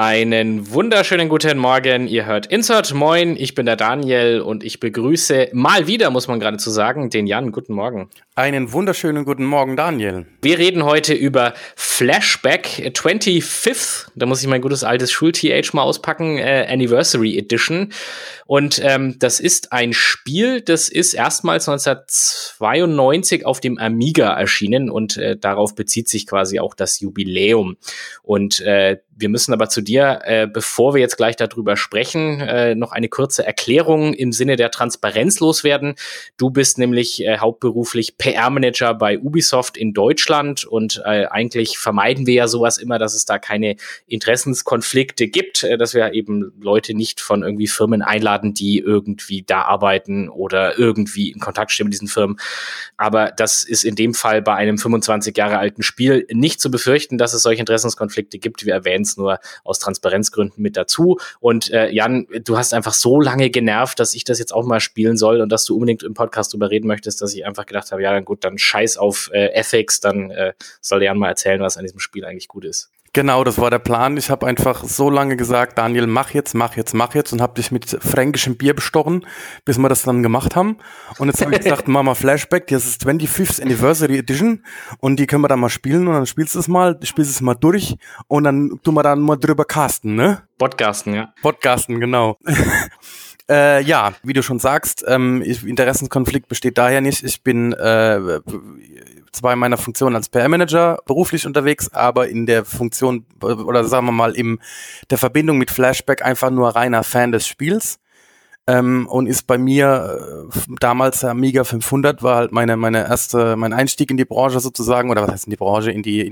Einen wunderschönen guten Morgen. Ihr hört Insert. Moin, ich bin der Daniel und ich begrüße mal wieder, muss man geradezu sagen, den Jan. Guten Morgen. Einen wunderschönen guten Morgen, Daniel. Wir reden heute über Flashback 25th, da muss ich mein gutes altes Schul-TH mal auspacken, Anniversary Edition. Und das ist ein Spiel, das ist erstmals 1992 auf dem Amiga erschienen und darauf bezieht sich quasi auch das Jubiläum. Und wir müssen aber zu dir, bevor wir jetzt gleich darüber sprechen, noch eine kurze Erklärung im Sinne der Transparenz loswerden. Du bist nämlich hauptberuflich PR-Manager bei Ubisoft in Deutschland und eigentlich vermeiden wir ja sowas immer, dass es da keine Interessenskonflikte gibt, dass wir eben Leute nicht von irgendwie Firmen einladen, die irgendwie da arbeiten oder irgendwie in Kontakt stehen mit diesen Firmen. Aber das ist in dem Fall bei einem 25 Jahre alten Spiel nicht zu befürchten, dass es solche Interessenskonflikte gibt. Wir erwähnen es nur aus Transparenzgründen mit dazu. Und Jan, du hast einfach so lange genervt, dass ich das jetzt auch mal spielen soll und dass du unbedingt im Podcast drüber reden möchtest, dass ich einfach gedacht habe, ja, dann gut, dann scheiß auf Ethics, dann soll Jan mal erzählen, was an diesem Spiel eigentlich gut ist. Genau, das war der Plan. Ich habe einfach so lange gesagt, Daniel, mach jetzt und habe dich mit fränkischem Bier bestochen, bis wir das dann gemacht haben. Und jetzt habe ich gesagt, Mama Flashback, das ist 25th Anniversary Edition und die können wir dann mal spielen und dann spielst du es mal durch und dann tun wir dann mal drüber casten, ne? Podcasten, ja. Podcasten, genau. Ja, wie du schon sagst, Interessenkonflikt besteht daher nicht. Ich bin zwar in meiner Funktion als PR-Manager beruflich unterwegs, aber in der Funktion oder sagen wir mal in der Verbindung mit Flashback einfach nur reiner Fan des Spiels. Und ist bei mir damals der Amiga 500 war halt mein Einstieg in die Branche sozusagen, oder was heißt in die Branche, in die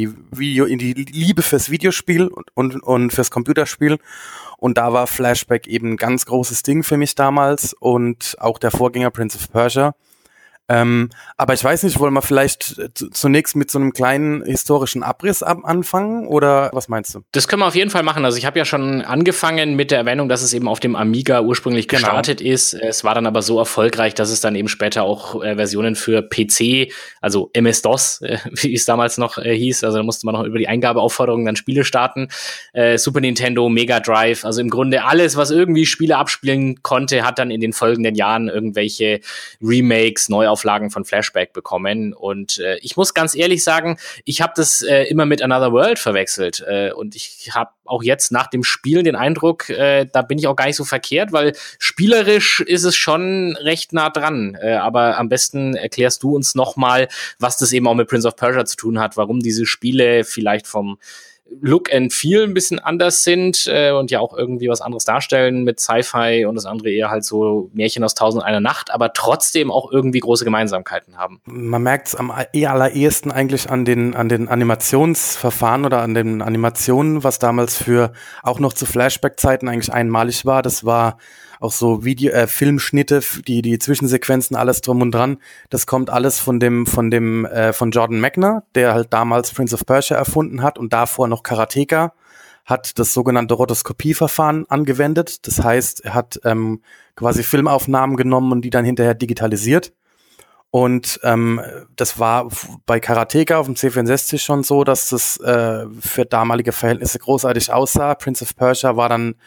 Liebe fürs Videospiel und fürs Computerspiel. Und da war Flashback eben ein ganz großes Ding für mich damals und auch der Vorgänger Prince of Persia. Aber ich weiß nicht, wollen wir vielleicht zunächst mit so einem kleinen historischen Abriss anfangen oder was meinst du? Das können wir auf jeden Fall machen. Also ich habe ja schon angefangen mit der Erwähnung, dass es eben auf dem Amiga ursprünglich gestartet ist. Es war dann aber so erfolgreich, dass es dann eben später auch Versionen für PC, also MS-DOS, wie es damals noch hieß, also da musste man noch über die Eingabeaufforderungen dann Spiele starten. Super Nintendo, Mega Drive, also im Grunde alles, was irgendwie Spiele abspielen konnte, hat dann in den folgenden Jahren irgendwelche Remakes, Neuauflagen von Flashback bekommen und ich muss ganz ehrlich sagen, ich habe das immer mit Another World verwechselt und ich habe auch jetzt nach dem Spielen den Eindruck, da bin ich auch gar nicht so verkehrt, weil spielerisch ist es schon recht nah dran, aber am besten erklärst du uns nochmal, was das eben auch mit Prince of Persia zu tun hat, warum diese Spiele vielleicht vom Look and Feel ein bisschen anders sind und ja auch irgendwie was anderes darstellen mit Sci-Fi und das andere eher halt so Märchen aus Tausend und einer Nacht, aber trotzdem auch irgendwie große Gemeinsamkeiten haben. Man merkt es am allerersten eigentlich an den Animationsverfahren oder an den Animationen, was damals für auch noch zu Flashback-Zeiten eigentlich einmalig war. Das war auch so Filmschnitte, die Zwischensequenzen, alles drum und dran. Das kommt alles von Jordan Mechner, der halt damals Prince of Persia erfunden hat und davor noch Karateka, hat das sogenannte Rotoskopieverfahren angewendet. Das heißt, er hat quasi Filmaufnahmen genommen und die dann hinterher digitalisiert. Und das war bei Karateka auf dem C64 schon so, dass das für damalige Verhältnisse großartig aussah. Prince of Persia war dann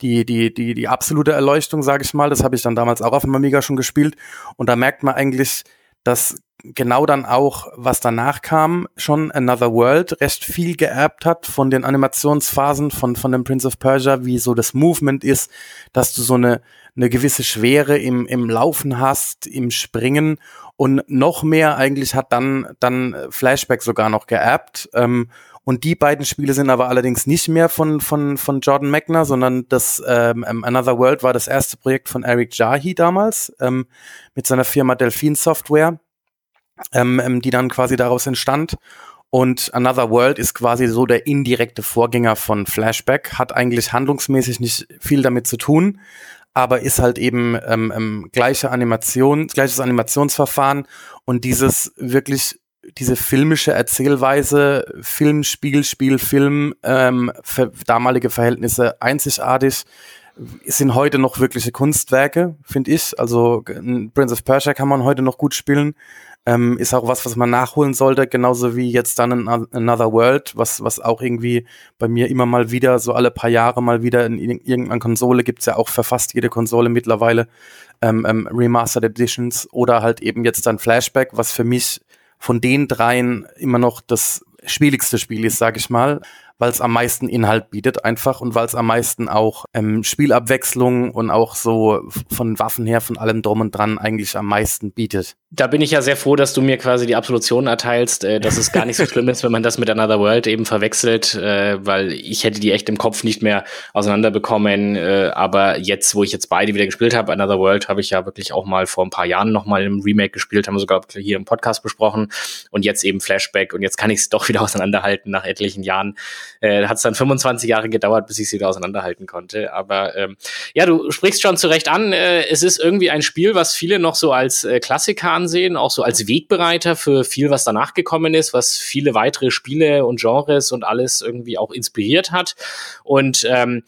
die absolute Erleuchtung, sage ich mal. Das habe ich dann damals auch auf dem Amiga schon gespielt. Und da merkt man eigentlich, dass genau dann auch, was danach kam, schon Another World recht viel geerbt hat von den Animationsphasen von dem Prince of Persia, wie so das Movement ist, dass du so eine gewisse Schwere im Laufen hast, im Springen. Und noch mehr eigentlich hat dann Flashback sogar noch geerbt. Und die beiden Spiele sind aber allerdings nicht mehr von Jordan Mechner, sondern das Another World war das erste Projekt von Eric Jahi damals mit seiner Firma Delphine Software, die dann quasi daraus entstand. Und Another World ist quasi so der indirekte Vorgänger von Flashback, hat eigentlich handlungsmäßig nicht viel damit zu tun, aber ist halt eben gleiches Animationsverfahren und diese filmische Erzählweise, Film, Spiel, Film, für damalige Verhältnisse einzigartig, sind heute noch wirkliche Kunstwerke, finde ich. Also Prince of Persia kann man heute noch gut spielen. Ist auch was man nachholen sollte, genauso wie jetzt dann Another World, was auch irgendwie bei mir immer mal wieder, so alle paar Jahre mal wieder in irgendeiner Konsole, gibt's ja auch für fast jede Konsole mittlerweile Remastered Editions, oder halt eben jetzt dann Flashback, was für mich von den dreien immer noch das schwierigste Spiel ist, sag ich mal, weil es am meisten Inhalt bietet einfach und weil es am meisten auch Spielabwechslung und auch so von Waffen her, von allem drum und dran eigentlich am meisten bietet. Da bin ich ja sehr froh, dass du mir quasi die Absolution erteilst, dass es gar nicht so schlimm ist, wenn man das mit Another World eben verwechselt, weil ich hätte die echt im Kopf nicht mehr auseinanderbekommen, aber jetzt, wo ich jetzt beide wieder gespielt habe, Another World habe ich ja wirklich auch mal vor ein paar Jahren nochmal im Remake gespielt, haben wir sogar hier im Podcast besprochen, und jetzt eben Flashback, und jetzt kann ich es doch wieder auseinanderhalten nach etlichen Jahren. Hat es dann 25 Jahre gedauert, bis ich sie wieder auseinanderhalten konnte, aber ja, du sprichst schon zu Recht an, es ist irgendwie ein Spiel, was viele noch so als Klassiker ansehen, auch so als Wegbereiter für viel, was danach gekommen ist, was viele weitere Spiele und Genres und alles irgendwie auch inspiriert hat. Und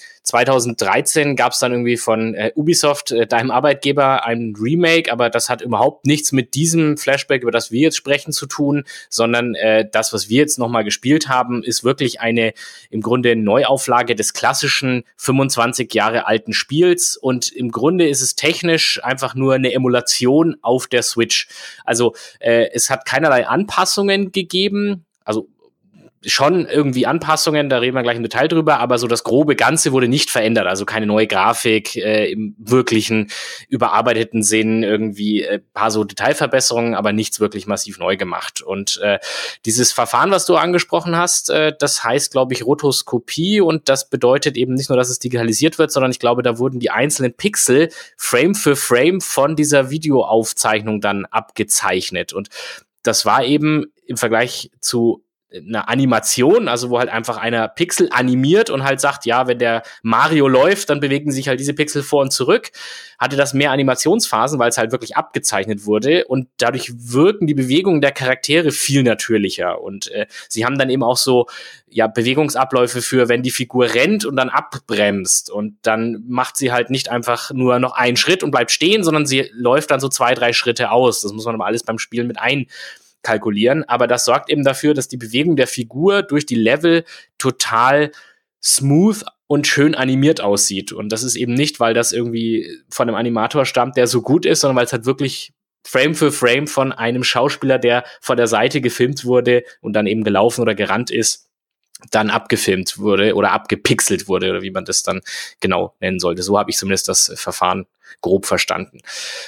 2013 gab es dann irgendwie von Ubisoft, deinem Arbeitgeber, ein Remake, aber das hat überhaupt nichts mit diesem Flashback, über das wir jetzt sprechen, zu tun, sondern das, was wir jetzt nochmal gespielt haben, ist wirklich eine im Grunde Neuauflage des klassischen 25 Jahre alten Spiels, und im Grunde ist es technisch einfach nur eine Emulation auf der Switch. Also es hat keinerlei Anpassungen gegeben, also schon irgendwie Anpassungen, da reden wir gleich im Detail drüber, aber so das grobe Ganze wurde nicht verändert, also keine neue Grafik im wirklichen überarbeiteten Sinn, irgendwie paar so Detailverbesserungen, aber nichts wirklich massiv neu gemacht. Und dieses Verfahren, was du angesprochen hast, das heißt, glaube ich, Rotoskopie, und das bedeutet eben nicht nur, dass es digitalisiert wird, sondern ich glaube, da wurden die einzelnen Pixel Frame für Frame von dieser Videoaufzeichnung dann abgezeichnet, und das war eben im Vergleich zu eine Animation, also wo halt einfach einer Pixel animiert und halt sagt, ja, wenn der Mario läuft, dann bewegen sich halt diese Pixel vor und zurück, hatte das mehr Animationsphasen, weil es halt wirklich abgezeichnet wurde, und dadurch wirken die Bewegungen der Charaktere viel natürlicher, und sie haben dann eben auch so ja Bewegungsabläufe für, wenn die Figur rennt und dann abbremst, und dann macht sie halt nicht einfach nur noch einen Schritt und bleibt stehen, sondern sie läuft dann so 2-3 Schritte aus. Das muss man aber alles beim Spielen mit kalkulieren, aber das sorgt eben dafür, dass die Bewegung der Figur durch die Level total smooth und schön animiert aussieht. Und das ist eben nicht, weil das irgendwie von einem Animator stammt, der so gut ist, sondern weil es halt wirklich Frame für Frame von einem Schauspieler, der von der Seite gefilmt wurde und dann eben gelaufen oder gerannt ist, dann abgefilmt wurde oder abgepixelt wurde, oder wie man das dann genau nennen sollte. So habe ich zumindest das Verfahren grob verstanden.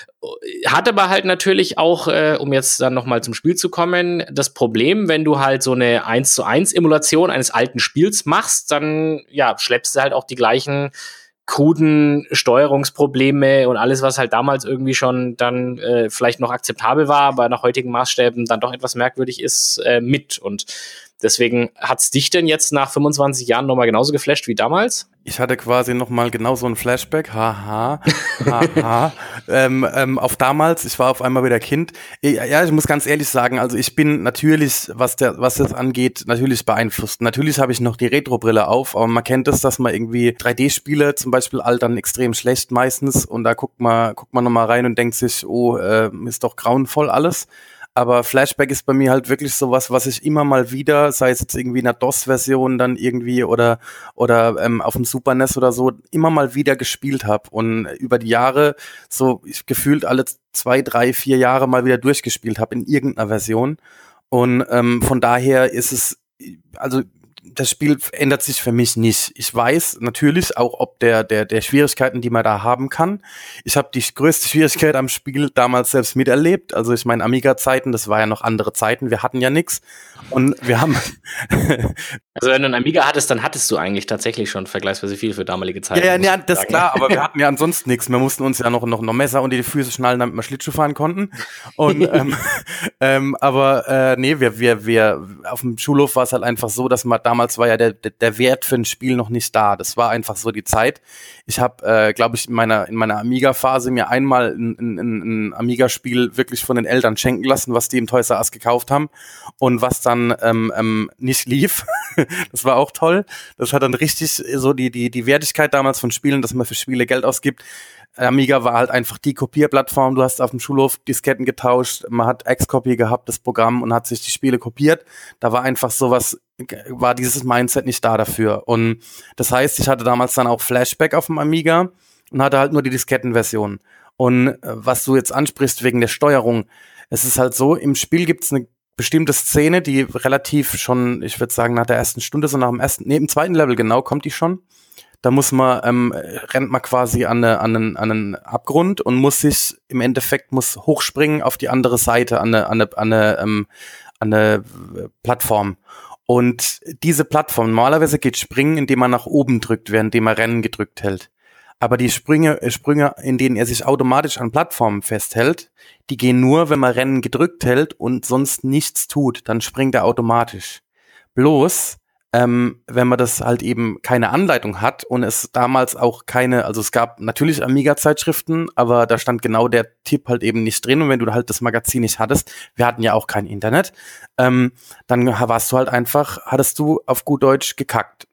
Hat aber halt natürlich auch, um jetzt dann nochmal zum Spiel zu kommen, das Problem, wenn du halt so eine 1:1 Emulation eines alten Spiels machst, dann ja schleppst du halt auch die gleichen kruden Steuerungsprobleme und alles, was halt damals irgendwie schon dann vielleicht noch akzeptabel war, aber nach heutigen Maßstäben dann doch etwas merkwürdig ist, mit. Und deswegen hat's dich denn jetzt nach 25 Jahren nochmal genauso geflasht wie damals? Ich hatte quasi nochmal genauso ein Flashback, haha, auf damals, ich war auf einmal wieder Kind. Ja, ich muss ganz ehrlich sagen, also ich bin natürlich, was das angeht, natürlich beeinflusst. Natürlich habe ich noch die Retro-Brille auf, aber man kennt es, dass man irgendwie 3D-Spiele zum Beispiel altern extrem schlecht meistens, und da guckt man nochmal rein und denkt sich, oh, ist doch grauenvoll alles. Aber Flashback ist bei mir halt wirklich sowas, was ich immer mal wieder, sei es jetzt irgendwie in einer DOS-Version dann irgendwie oder auf dem Super NES oder so, immer mal wieder gespielt habe und über die Jahre so ich gefühlt alle 2, 3, 4 Jahre mal wieder durchgespielt habe in irgendeiner Version. Und von daher ist es, also das Spiel ändert sich für mich nicht. Ich weiß natürlich auch, ob der Schwierigkeiten, die man da haben kann. Ich habe die größte Schwierigkeit am Spiel damals selbst miterlebt. Also ich meine, Amiga-Zeiten, das war ja noch andere Zeiten. Wir hatten ja nichts. Und wir haben... Also wenn du einen Amiga hattest, dann hattest du eigentlich tatsächlich schon vergleichsweise viel für damalige Zeiten. Ja, das ist klar, aber wir hatten ja ansonsten nichts. Wir mussten uns ja noch Messer unter die Füße schnallen, damit wir Schlittschuh fahren konnten. Und aber nee, wir auf dem Schulhof war es halt einfach so, dass man damals war ja der Wert für ein Spiel noch nicht da. Das war einfach so die Zeit. Ich habe, glaube ich, in meiner Amiga-Phase mir einmal ein Amiga-Spiel wirklich von den Eltern schenken lassen, was die im Toys R Us gekauft haben und was dann nicht lief. Das war auch toll. Das hat dann richtig so die Wertigkeit damals von Spielen, dass man für Spiele Geld ausgibt. Amiga war halt einfach die Kopierplattform. Du hast auf dem Schulhof Disketten getauscht, man hat Xcopy gehabt, das Programm, und hat sich die Spiele kopiert. Da war einfach sowas, war dieses Mindset nicht da dafür. Und das heißt, ich hatte damals dann auch Flashback auf dem Amiga und hatte halt nur die Diskettenversion. Und was du jetzt ansprichst wegen der Steuerung, es ist halt so, im Spiel gibt's eine bestimmte Szene, die relativ schon, ich würde sagen, nach der ersten Stunde, so im zweiten Level genau, kommt die schon. Da rennt man quasi an einen Abgrund und muss sich im Endeffekt hochspringen auf die andere Seite, an eine Plattform. Und diese Plattform, normalerweise geht Springen, indem man nach oben drückt, währenddem man Rennen gedrückt hält. Aber die Sprünge, in denen er sich automatisch an Plattformen festhält, die gehen nur, wenn man Rennen gedrückt hält und sonst nichts tut, dann springt er automatisch. Bloß, wenn man das halt eben keine Anleitung hat und es damals auch also es gab natürlich Amiga-Zeitschriften, aber da stand genau der Tipp halt eben nicht drin, und wenn du halt das Magazin nicht hattest, wir hatten ja auch kein Internet, dann hattest du auf gut Deutsch gekackt.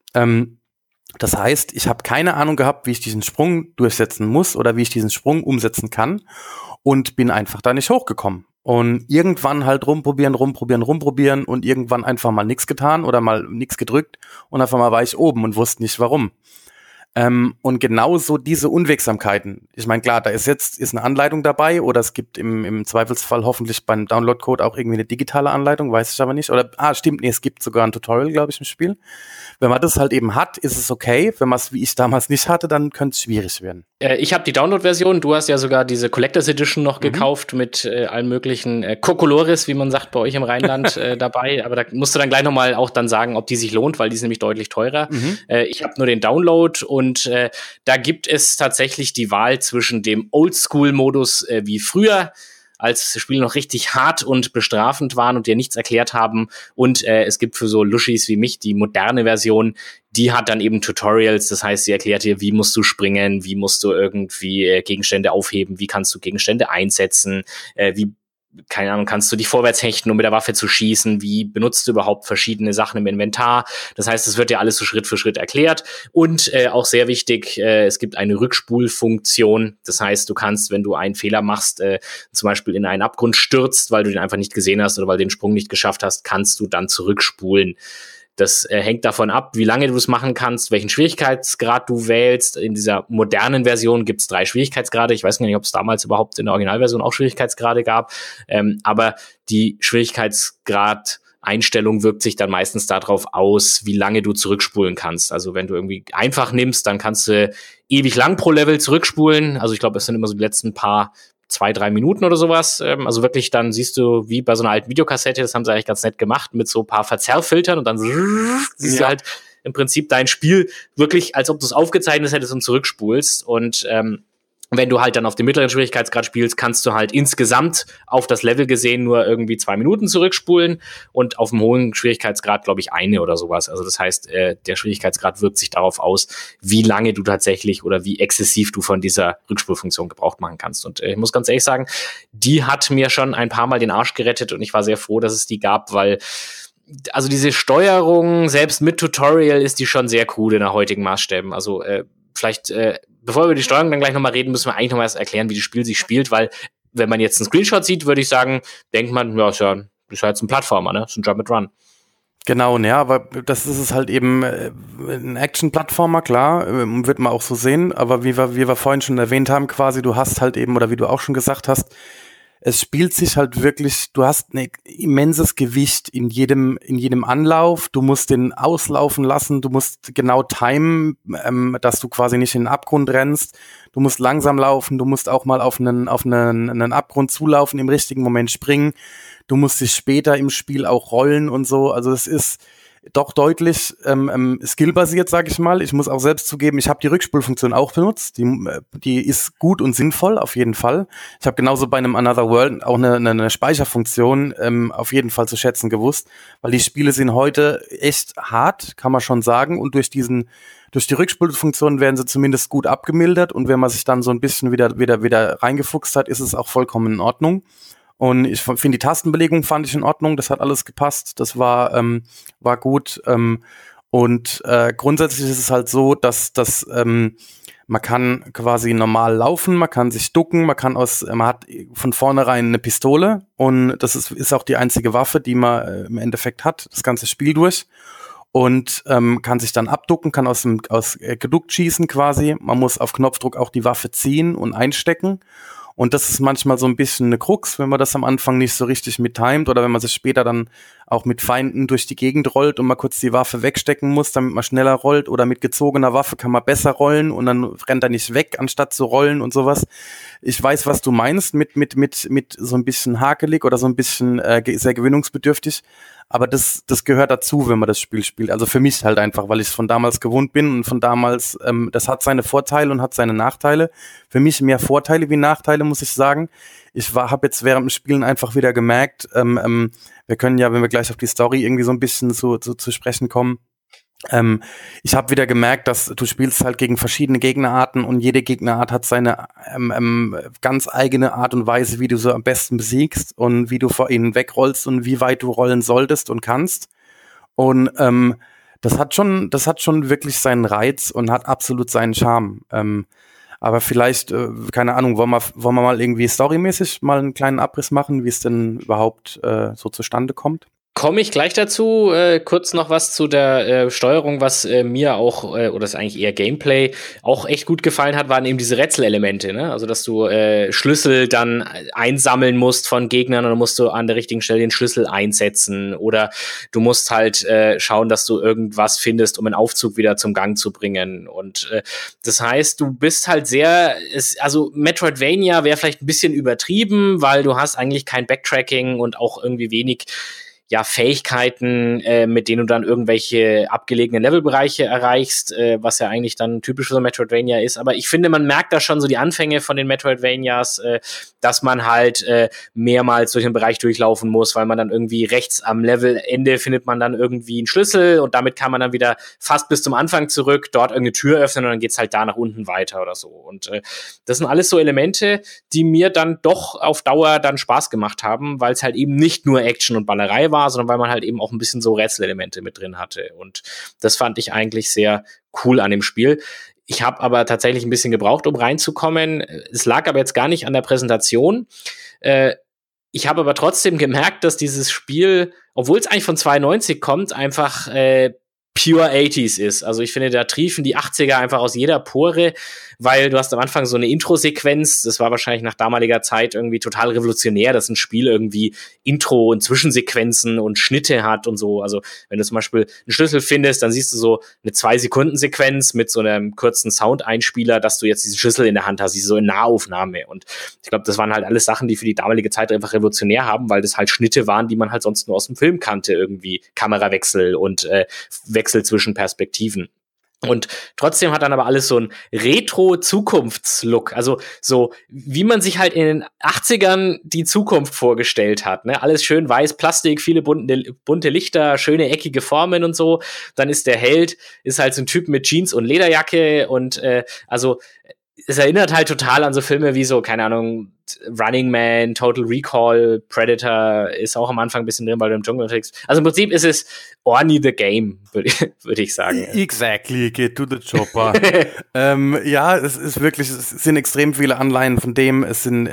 Das heißt, ich habe keine Ahnung gehabt, wie ich diesen Sprung durchsetzen muss oder wie ich diesen Sprung umsetzen kann, und bin einfach da nicht hochgekommen. Und irgendwann halt rumprobieren und irgendwann einfach mal nichts getan oder mal nichts gedrückt und auf einmal war ich oben und wusste nicht warum. Und genauso diese Unwegsamkeiten. Ich meine, klar, da ist eine Anleitung dabei, oder es gibt im Zweifelsfall hoffentlich beim Downloadcode auch irgendwie eine digitale Anleitung, weiß ich aber nicht. Oder, stimmt, nee, es gibt sogar ein Tutorial, glaube ich, im Spiel. Wenn man das halt eben hat, ist es okay. Wenn man es, wie ich damals nicht hatte, dann könnte es schwierig werden. Ich habe die Download-Version. Du hast ja sogar diese Collectors Edition noch gekauft mit allen möglichen Cocolores, wie man sagt bei euch im Rheinland, dabei. Aber da musst du dann gleich nochmal auch dann sagen, ob die sich lohnt, weil die ist nämlich deutlich teurer. Ich habe nur den Download, und da gibt es tatsächlich die Wahl zwischen dem Oldschool-Modus wie früher, als Spiele noch richtig hart und bestrafend waren und dir nichts erklärt haben. Und es gibt für so Luschis wie mich die moderne Version, die hat dann eben Tutorials. Das heißt, sie erklärt dir, wie musst du springen, wie musst du irgendwie Gegenstände aufheben, wie kannst du Gegenstände einsetzen, wie, keine Ahnung, kannst du dich vorwärts hechten, um mit der Waffe zu schießen, wie benutzt du überhaupt verschiedene Sachen im Inventar. Das heißt, es wird dir alles so Schritt für Schritt erklärt. Und auch sehr wichtig, es gibt eine Rückspulfunktion. Das heißt, du kannst, wenn du einen Fehler machst, zum Beispiel in einen Abgrund stürzt, weil du den einfach nicht gesehen hast oder weil du den Sprung nicht geschafft hast, kannst du dann zurückspulen. Das hängt davon ab, wie lange du es machen kannst, welchen Schwierigkeitsgrad du wählst. In dieser modernen Version gibt es 3 Schwierigkeitsgrade. Ich weiß gar nicht, ob es damals überhaupt in der Originalversion auch Schwierigkeitsgrade gab. Aber die Schwierigkeitsgrad-Einstellung wirkt sich dann meistens darauf aus, wie lange du zurückspulen kannst. Also wenn du irgendwie einfach nimmst, dann kannst du ewig lang pro Level zurückspulen. Also ich glaube, es sind immer so die letzten 2-3 Minuten oder sowas. Also wirklich, dann siehst du, wie bei so einer alten Videokassette, das haben sie eigentlich ganz nett gemacht, mit so ein paar Verzerrfiltern, und dann siehst du halt im Prinzip dein Spiel wirklich, als ob du es aufgezeichnet hättest und zurückspulst. Und wenn du halt dann auf dem mittleren Schwierigkeitsgrad spielst, kannst du halt insgesamt auf das Level gesehen nur irgendwie 2 Minuten zurückspulen, und auf dem hohen Schwierigkeitsgrad, glaube ich, 1 oder sowas. Also das heißt, der Schwierigkeitsgrad wirkt sich darauf aus, wie lange du tatsächlich oder wie exzessiv du von dieser Rückspulfunktion Gebrauch machen kannst. Und ich muss ganz ehrlich sagen, die hat mir schon ein paar Mal den Arsch gerettet, und ich war sehr froh, dass es die gab, weil also diese Steuerung, selbst mit Tutorial, ist die schon sehr krude nach heutigen Maßstäben. Also vielleicht, bevor wir über die Steuerung dann gleich nochmal reden, müssen wir eigentlich nochmal erst erklären, wie das Spiel sich spielt, weil wenn man jetzt einen Screenshot sieht, würde ich sagen, denkt man, ja, ist ja jetzt ein Plattformer, ne? Ist ein Jump and Run. Genau, ja, aber das ist es halt eben, ein Action-Plattformer, klar, wird man auch so sehen, aber wie wir vorhin schon erwähnt haben, quasi, du hast halt eben, oder wie du auch schon gesagt hast, es spielt sich halt wirklich, du hast ein immenses Gewicht in jedem Anlauf, du musst den auslaufen lassen, du musst genau timen, dass du quasi nicht in den Abgrund rennst, du musst langsam laufen, du musst auch mal auf einen Abgrund zulaufen, im richtigen Moment springen, du musst dich später im Spiel auch rollen und so, also es doch deutlich skillbasiert, sage ich mal. Ich muss auch selbst zugeben, ich habe die Rückspulfunktion auch benutzt. Die ist gut und sinnvoll, auf jeden Fall. Ich habe genauso bei einem Another World auch eine Speicherfunktion auf jeden Fall zu schätzen gewusst, weil die Spiele sind heute echt hart, kann man schon sagen. Und durch die Rückspulfunktion werden sie zumindest gut abgemildert. Und wenn man sich dann so ein bisschen wieder reingefuchst hat, ist es auch vollkommen in Ordnung. Und ich finde, die Tastenbelegung fand ich in Ordnung. Das hat alles gepasst. Das war gut. Und grundsätzlich ist es halt so, dass man kann quasi normal laufen, man kann sich ducken, man hat von vornherein eine Pistole. Und das ist auch die einzige Waffe, die man im Endeffekt hat, das ganze Spiel durch. Und kann sich dann abducken, kann aus geduckt schießen quasi. Man muss auf Knopfdruck auch die Waffe ziehen und einstecken. Und das ist manchmal so ein bisschen eine Krux, wenn man das am Anfang nicht so richtig mittimet oder wenn man sich später dann auch mit Feinden durch die Gegend rollt und mal kurz die Waffe wegstecken muss, damit man schneller rollt, oder mit gezogener Waffe kann man besser rollen und dann rennt er nicht weg, anstatt zu rollen und sowas. Ich weiß, was du meinst mit so ein bisschen hakelig oder so ein bisschen sehr gewöhnungsbedürftig. Aber das gehört dazu, wenn man das Spiel spielt. Also für mich halt einfach, weil ich es von damals gewohnt bin und von damals, das hat seine Vorteile und hat seine Nachteile. Für mich mehr Vorteile wie Nachteile, muss ich sagen. Ich habe jetzt während dem Spielen einfach wieder gemerkt, wir können ja, wenn wir gleich auf die Story irgendwie so ein bisschen zu sprechen kommen, ich habe wieder gemerkt, dass du spielst halt gegen verschiedene Gegnerarten und jede Gegnerart hat seine ganz eigene Art und Weise, wie du so am besten besiegst und wie du vor ihnen wegrollst und wie weit du rollen solltest und kannst. Und das hat schon wirklich seinen Reiz und hat absolut seinen Charme. Aber vielleicht, keine Ahnung, wollen wir mal irgendwie storymäßig mal einen kleinen Abriss machen, wie es denn überhaupt so zustande kommt? Komme ich gleich dazu. Kurz noch was zu der Steuerung, was mir auch, oder ist eigentlich eher Gameplay, auch echt gut gefallen hat, waren eben diese Rätselelemente, ne? Also, dass du Schlüssel dann einsammeln musst von Gegnern und dann musst du an der richtigen Stelle den Schlüssel einsetzen. Oder du musst halt schauen, dass du irgendwas findest, um einen Aufzug wieder zum Gang zu bringen. Und das heißt, du bist halt also Metroidvania wäre vielleicht ein bisschen übertrieben, weil du hast eigentlich kein Backtracking und auch irgendwie wenig Fähigkeiten, mit denen du dann irgendwelche abgelegenen Levelbereiche erreichst, was ja eigentlich dann typisch für so ein Metroidvania ist. Aber ich finde, man merkt da schon so die Anfänge von den Metroidvanias, dass man halt mehrmals durch den Bereich durchlaufen muss, weil man dann irgendwie rechts am Levelende findet man dann irgendwie einen Schlüssel und damit kann man dann wieder fast bis zum Anfang zurück, dort irgendeine Tür öffnen und dann geht's halt da nach unten weiter oder so. Und das sind alles so Elemente, die mir dann doch auf Dauer dann Spaß gemacht haben, weil es halt eben nicht nur Action und Ballerei war, sondern weil man halt eben auch ein bisschen so Rätselelemente mit drin hatte. Und das fand ich eigentlich sehr cool an dem Spiel. Ich habe aber tatsächlich ein bisschen gebraucht, um reinzukommen. Es lag aber jetzt gar nicht an der Präsentation. Ich habe aber trotzdem gemerkt, dass dieses Spiel, obwohl es eigentlich von 92 kommt, einfach pure 80s ist. Also ich finde, da triefen die 80er einfach aus jeder Pore, weil du hast am Anfang so eine Intro-Sequenz, das war wahrscheinlich nach damaliger Zeit irgendwie total revolutionär, dass ein Spiel irgendwie Intro und Zwischensequenzen und Schnitte hat und so. Also wenn du zum Beispiel einen Schlüssel findest, dann siehst du so eine 2-Sekunden-Sequenz mit so einem kurzen Soundeinspieler, dass du jetzt diesen Schlüssel in der Hand hast, so in Nahaufnahme. Und ich glaube, das waren halt alles Sachen, die für die damalige Zeit einfach revolutionär haben, weil das halt Schnitte waren, die man halt sonst nur aus dem Film kannte, irgendwie Kamerawechsel und Wechsel zwischen Perspektiven. Und trotzdem hat dann aber alles so einen Retro-Zukunftslook. Also so, wie man sich halt in den 80ern die Zukunft vorgestellt hat. Ne? Alles schön weiß, Plastik, viele bunte Lichter, schöne eckige Formen und so. Dann ist der Held, ist halt so ein Typ mit Jeans und Lederjacke und also es erinnert halt total an so Filme wie so, keine Ahnung, Running Man, Total Recall, Predator ist auch am Anfang ein bisschen drin, weil du im Dschungel unterwegs. Also im Prinzip ist es Orny the Game, würde ich sagen. Exactly, get to the chopper. Ja, es ist wirklich, es sind extrem viele Anleihen von dem.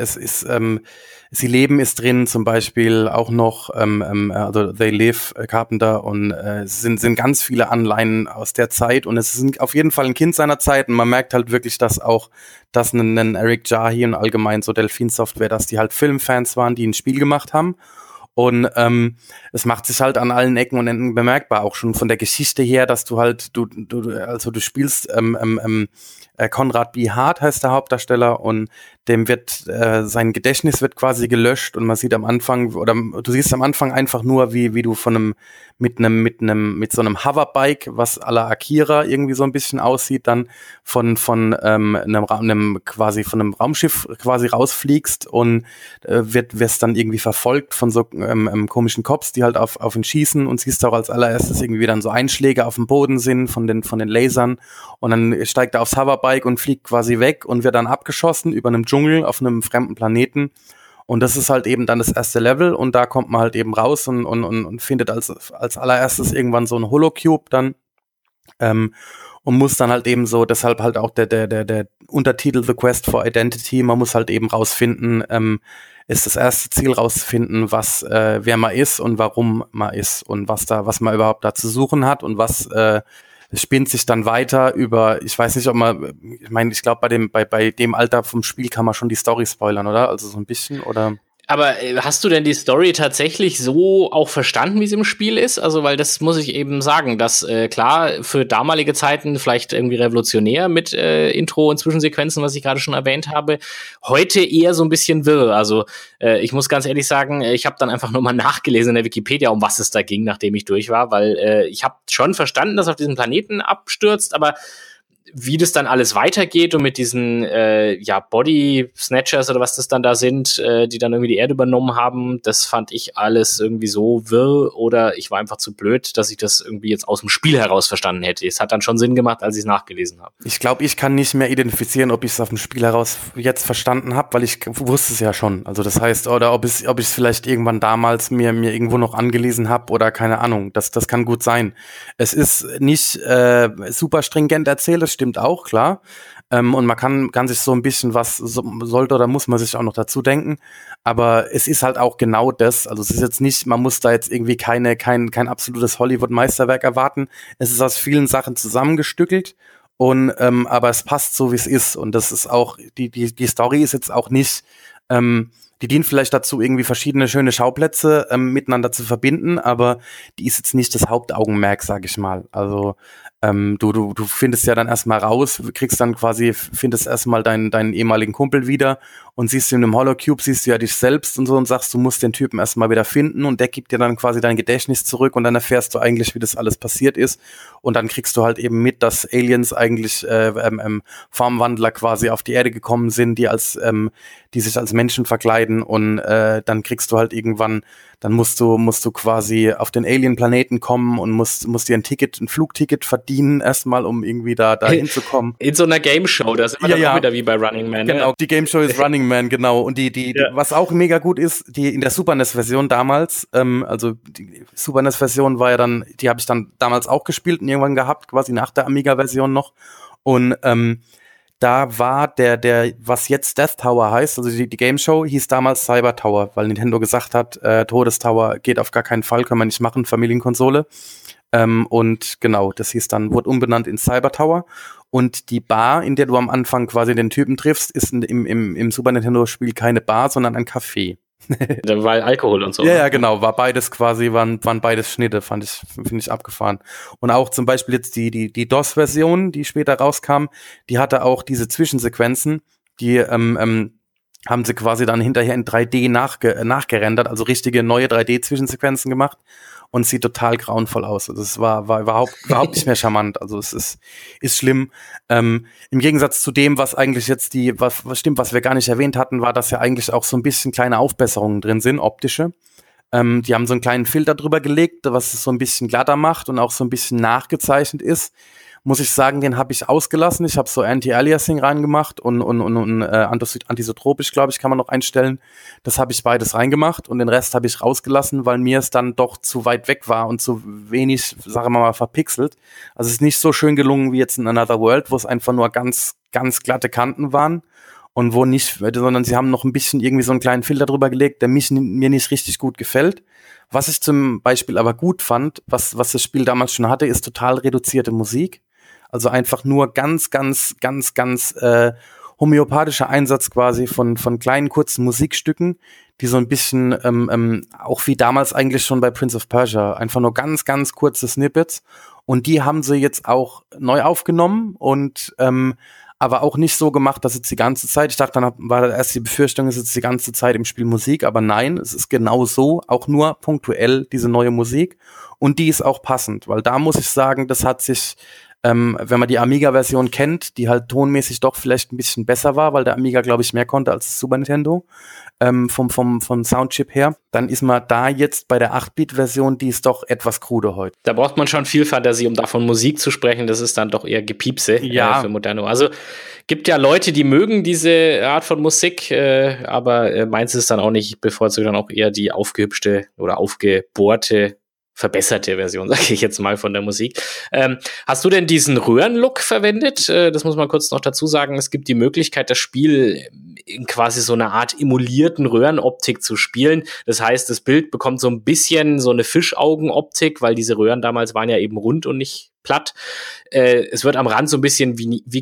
Sie leben ist drin, zum Beispiel auch noch, also They Live, Carpenter, und es sind ganz viele Anleihen aus der Zeit und es ist auf jeden Fall ein Kind seiner Zeit und man merkt halt wirklich, dass ein Eric Jahi und allgemein so Delphin Software, dass die halt Filmfans waren, die ein Spiel gemacht haben Und es macht sich halt an allen Ecken und Enden bemerkbar, auch schon von der Geschichte her, dass du halt, du spielst Konrad B. Hart heißt der Hauptdarsteller und dem wird sein Gedächtnis wird quasi gelöscht und man sieht am Anfang oder du siehst am Anfang einfach nur wie du mit so einem Hoverbike, was à la Akira irgendwie so ein bisschen aussieht, dann von einem Raumschiff quasi rausfliegst und wirst dann irgendwie verfolgt von so komischen Cops, die halt auf ihn schießen und siehst auch als allererstes irgendwie dann so Einschläge auf dem Boden sind von den Lasern und dann steigt er aufs Hoverbike und fliegt quasi weg und wird dann abgeschossen über einem Dschungel auf einem fremden Planeten. Und das ist halt eben dann das erste Level und da kommt man halt eben raus und findet als allererstes irgendwann so ein Holocube dann und muss dann halt eben so, deshalb halt auch der Untertitel The Quest for Identity, man muss halt eben rausfinden, ist das erste Ziel rausfinden, wer man ist und warum man ist und was man überhaupt da zu suchen hat und was es spinnt sich dann weiter über, ich weiß nicht, ich glaube, bei dem Alter vom Spiel kann man schon die Story spoilern, oder? Also so ein bisschen, oder? Aber hast du denn die Story tatsächlich so auch verstanden, wie es im Spiel ist? Also, weil das muss ich eben sagen, dass klar, für damalige Zeiten vielleicht irgendwie revolutionär mit Intro und Zwischensequenzen, was ich gerade schon erwähnt habe, heute eher so ein bisschen wirr. Also, ich muss ganz ehrlich sagen, ich habe dann einfach nur mal nachgelesen in der Wikipedia, um was es da ging, nachdem ich durch war, weil ich habe schon verstanden, dass auf diesem Planeten abstürzt, aber wie das dann alles weitergeht und mit diesen Body Snatchers oder was das dann da sind, die dann irgendwie die Erde übernommen haben, das fand ich alles irgendwie so wirr oder ich war einfach zu blöd, dass ich das irgendwie jetzt aus dem Spiel heraus verstanden hätte. Es hat dann schon Sinn gemacht, als ich es nachgelesen habe. Ich glaube, ich kann nicht mehr identifizieren, ob ich es auf dem Spiel heraus jetzt verstanden habe, weil ich wusste es ja schon. Also das heißt, oder ob ich es vielleicht irgendwann damals mir irgendwo noch angelesen habe oder keine Ahnung. Das kann gut sein. Es ist nicht super stringent erzählt, das stimmt auch, klar. Und man kann sich so ein bisschen sollte oder muss man sich auch noch dazu denken. Aber es ist halt auch genau das. Also es ist jetzt nicht, man muss da jetzt irgendwie kein absolutes Hollywood-Meisterwerk erwarten. Es ist aus vielen Sachen zusammengestückelt. Und aber es passt so, wie es ist. Und das ist auch, die Story ist jetzt auch nicht, die dient vielleicht dazu, irgendwie verschiedene schöne Schauplätze miteinander zu verbinden, aber die ist jetzt nicht das Hauptaugenmerk, sag ich mal. Also du findest ja dann erstmal raus, findest erstmal deinen ehemaligen Kumpel wieder und siehst in einem Holocube, siehst du ja dich selbst und so und sagst, du musst den Typen erstmal wieder finden und der gibt dir dann quasi dein Gedächtnis zurück und dann erfährst du eigentlich, wie das alles passiert ist und dann kriegst du halt eben mit, dass Aliens eigentlich Formwandler quasi auf die Erde gekommen sind, die sich als Menschen verkleiden und dann kriegst du halt irgendwann, dann musst du quasi auf den Alien-Planeten kommen und musst dir ein Flugticket verdienen erstmal, um irgendwie da hinzukommen. In so einer Game Show, das ist immer dann auch wieder wie bei Running Man. Genau, die Game Show ist Running Man, genau. Und die was auch mega gut ist, die in der Super NES-Version damals, also die Super NES-Version war ja dann, die habe ich dann damals auch gespielt und irgendwann gehabt, quasi nach der Amiga-Version noch. Und da war der, was jetzt Death Tower heißt, also die Game Show hieß damals Cyber Tower, weil Nintendo gesagt hat, Todestower geht auf gar keinen Fall, können wir nicht machen, Familienkonsole. Und genau, das wurde umbenannt in Cyber Tower. Und die Bar, in der du am Anfang quasi den Typen triffst, ist im Super Nintendo-Spiel keine Bar, sondern ein Café. Da war Alkohol und so. Ja, genau, waren beides Schnitte, finde ich abgefahren. Und auch zum Beispiel jetzt die DOS-Version, die später rauskam, die hatte auch diese Zwischensequenzen, die haben sie quasi dann hinterher in 3D nachgerendert, also richtige neue 3D-Zwischensequenzen gemacht und sieht total grauenvoll aus. Also es war überhaupt nicht mehr charmant. Also es ist schlimm. Im Gegensatz zu dem, was eigentlich jetzt was wir gar nicht erwähnt hatten, war, dass ja eigentlich auch so ein bisschen kleine Aufbesserungen drin sind, optische. Die haben so einen kleinen Filter drüber gelegt, was es so ein bisschen glatter macht und auch so ein bisschen nachgezeichnet ist. Muss ich sagen, den habe ich ausgelassen. Ich habe so Anti-Aliasing reingemacht und anisotropisch, glaube ich, kann man noch einstellen. Das habe ich beides reingemacht und den Rest habe ich rausgelassen, weil mir es dann doch zu weit weg war und zu wenig, sagen wir mal, verpixelt. Also es ist nicht so schön gelungen wie jetzt in Another World, wo es einfach nur ganz, ganz glatte Kanten waren und wo nicht, sondern sie haben noch ein bisschen irgendwie so einen kleinen Filter drüber gelegt, der mir nicht richtig gut gefällt. Was ich zum Beispiel aber gut fand, was das Spiel damals schon hatte, ist total reduzierte Musik. Also einfach nur ganz, ganz, ganz, ganz homöopathischer Einsatz quasi von kleinen, kurzen Musikstücken, die so ein bisschen, auch wie damals eigentlich schon bei Prince of Persia, einfach nur ganz, ganz kurze Snippets. Und die haben sie jetzt auch neu aufgenommen und aber auch nicht so gemacht, dass jetzt die ganze Zeit, ich dachte, dann war erst die Befürchtung, es ist jetzt die ganze Zeit im Spiel Musik, aber nein, es ist genau so, auch nur punktuell diese neue Musik und die ist auch passend, weil da muss ich sagen, das hat sich, wenn man die Amiga-Version kennt, die halt tonmäßig doch vielleicht ein bisschen besser war, weil der Amiga, glaube ich, mehr konnte als das Super Nintendo, vom Soundchip her, dann ist man da jetzt bei der 8-Bit-Version, die ist doch etwas krude heute. Da braucht man schon viel Fantasie, um davon Musik zu sprechen. Das ist dann doch eher Gepiepse für Moderno. Also gibt ja Leute, die mögen diese Art von Musik, aber meins ist dann auch nicht. Ich bevorzuge dann auch eher die aufgehübschte oder aufgebohrte, verbesserte Version, sage ich jetzt mal, von der Musik. Hast du denn diesen Röhrenlook verwendet? Das muss man kurz noch dazu sagen. Es gibt die Möglichkeit, das Spiel in quasi so einer Art emulierten Röhrenoptik zu spielen. Das heißt, das Bild bekommt so ein bisschen so eine Fischaugenoptik, weil diese Röhren damals waren ja eben rund und nicht platt. Es wird am Rand so ein bisschen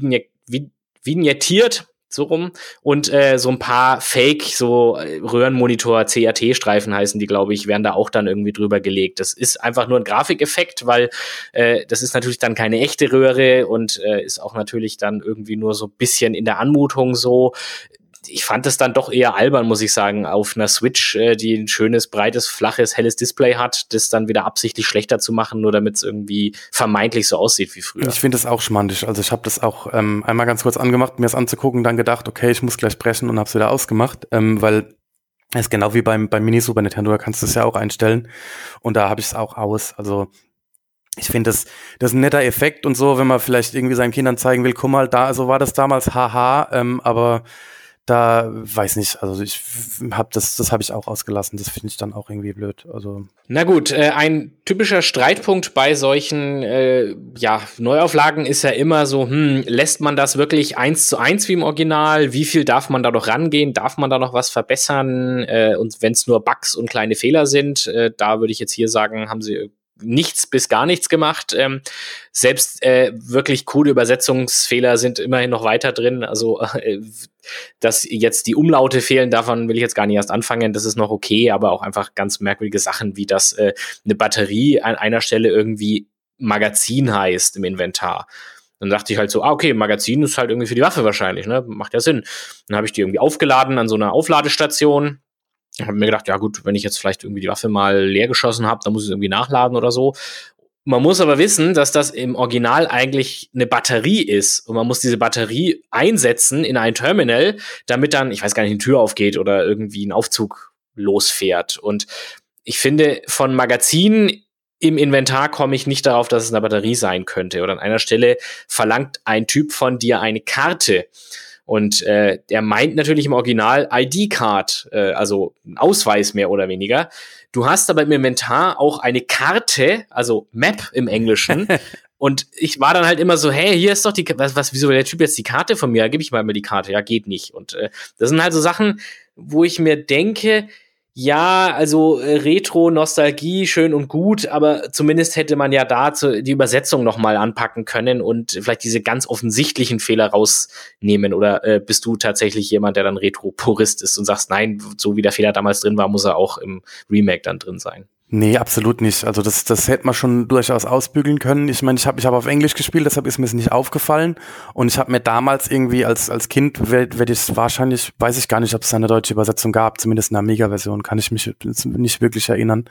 vignettiert, so rum, und so ein paar Fake, so Röhrenmonitor CRT-Streifen heißen die, glaube ich, werden da auch dann irgendwie drüber gelegt. Das ist einfach nur ein Grafikeffekt, weil das ist natürlich dann keine echte Röhre und ist auch natürlich dann irgendwie nur so ein bisschen in der Anmutung so. Ich fand es dann doch eher albern, muss ich sagen, auf einer Switch, die ein schönes, breites, flaches, helles Display hat, das dann wieder absichtlich schlechter zu machen, nur damit es irgendwie vermeintlich so aussieht wie früher. Ich finde das auch schmandisch. Also ich habe das auch einmal ganz kurz angemacht, mir das anzugucken, dann gedacht, okay, ich muss gleich brechen und habe es wieder ausgemacht, weil es ist genau wie beim Mini Super Nintendo, da kannst du es ja auch einstellen und da habe ich es auch aus. Also ich finde, das ist ein netter Effekt und so, wenn man vielleicht irgendwie seinen Kindern zeigen will, guck mal, da, so war das damals, haha, aber da weiß nicht, also ich habe das habe ich auch ausgelassen, das finde ich dann auch irgendwie blöd. Also na gut, ein typischer Streitpunkt bei solchen Neuauflagen ist ja immer so, lässt man das wirklich 1:1 wie im Original? Wie viel darf man da noch rangehen? Darf man da noch was verbessern? Und wenn es nur Bugs und kleine Fehler sind, da würde ich jetzt hier sagen, haben sie nichts bis gar nichts gemacht. Selbst wirklich coole Übersetzungsfehler sind immerhin noch weiter drin. Also dass jetzt die Umlaute fehlen, davon will ich jetzt gar nicht erst anfangen. Das ist noch okay, aber auch einfach ganz merkwürdige Sachen, wie dass eine Batterie an einer Stelle irgendwie Magazin heißt im Inventar. Dann dachte ich halt so, okay, Magazin ist halt irgendwie für die Waffe wahrscheinlich, ne? Macht ja Sinn. Dann habe ich die irgendwie aufgeladen an so einer Aufladestation. Ich habe mir gedacht, ja gut, wenn ich jetzt vielleicht irgendwie die Waffe mal leer geschossen habe, dann muss ich es irgendwie nachladen oder so. Man muss aber wissen, dass das im Original eigentlich eine Batterie ist. Und man muss diese Batterie einsetzen in ein Terminal, damit dann, ich weiß gar nicht, eine Tür aufgeht oder irgendwie ein Aufzug losfährt. Und ich finde, von Magazinen im Inventar komme ich nicht darauf, dass es eine Batterie sein könnte. Oder an einer Stelle verlangt ein Typ von dir eine Karte. Und er meint natürlich im Original ID-Card, also ein Ausweis mehr oder weniger. Du hast aber im Inventar auch eine Karte, also Map im Englischen. Und ich war dann halt immer so, hey, hier ist doch die, wieso will der Typ jetzt die Karte von mir? Ja, gib ich mal die Karte. Ja, geht nicht. Und das sind halt so Sachen, wo ich mir denke, ja, also Retro, Nostalgie, schön und gut, aber zumindest hätte man ja dazu die Übersetzung nochmal anpacken können und vielleicht diese ganz offensichtlichen Fehler rausnehmen. Oder bist du tatsächlich jemand, der dann Retro-Purist ist und sagst, nein, so wie der Fehler damals drin war, muss er auch im Remake dann drin sein? Nee, absolut nicht. Also das hätte man schon durchaus ausbügeln können. Ich meine, ich hab auf Englisch gespielt, deshalb ist mir es nicht aufgefallen. Und ich habe mir damals irgendwie als Kind, werd ich wahrscheinlich, weiß ich gar nicht, ob es da eine deutsche Übersetzung gab, zumindest in der Amiga-Version, kann ich mich nicht wirklich erinnern.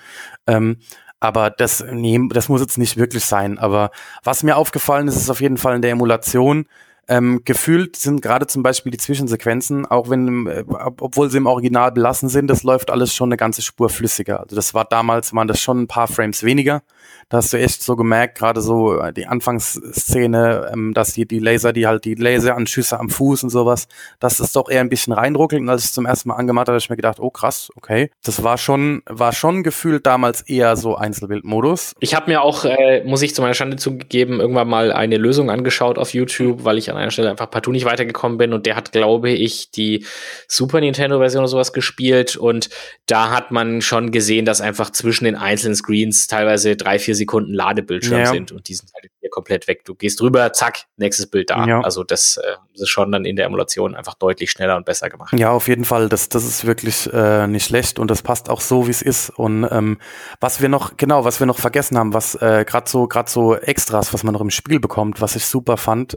Aber das muss jetzt nicht wirklich sein. Aber was mir aufgefallen ist, ist auf jeden Fall in der Emulation, gefühlt sind gerade zum Beispiel die Zwischensequenzen, auch obwohl sie im Original belassen sind, das läuft alles schon eine ganze Spur flüssiger. Also waren das schon ein paar Frames weniger. Da hast du echt so gemerkt, gerade so die Anfangsszene, dass die Laseranschüsse am Fuß und sowas, dass das doch eher ein bisschen reindruckelt. Und als ich es zum ersten Mal angemacht habe ich mir gedacht, oh krass, okay. Das war schon gefühlt damals eher so Einzelbildmodus. Ich habe mir auch, muss ich zu meiner Schande zugeben, irgendwann mal eine Lösung angeschaut auf YouTube, weil ich an einer Stelle einfach partout nicht weitergekommen bin und der hat, glaube ich, die Super Nintendo-Version oder sowas gespielt und da hat man schon gesehen, dass einfach zwischen den einzelnen Screens teilweise 3-4 Sekunden Ladebildschirm sind und die sind halt komplett weg. Du gehst rüber, zack, nächstes Bild da. Ja. Also das ist schon dann in der Emulation einfach deutlich schneller und besser gemacht. Ja, auf jeden Fall. Das ist wirklich nicht schlecht und das passt auch so, wie es ist. Und was wir noch vergessen haben, was gerade so Extras, was man noch im Spiel bekommt, was ich super fand,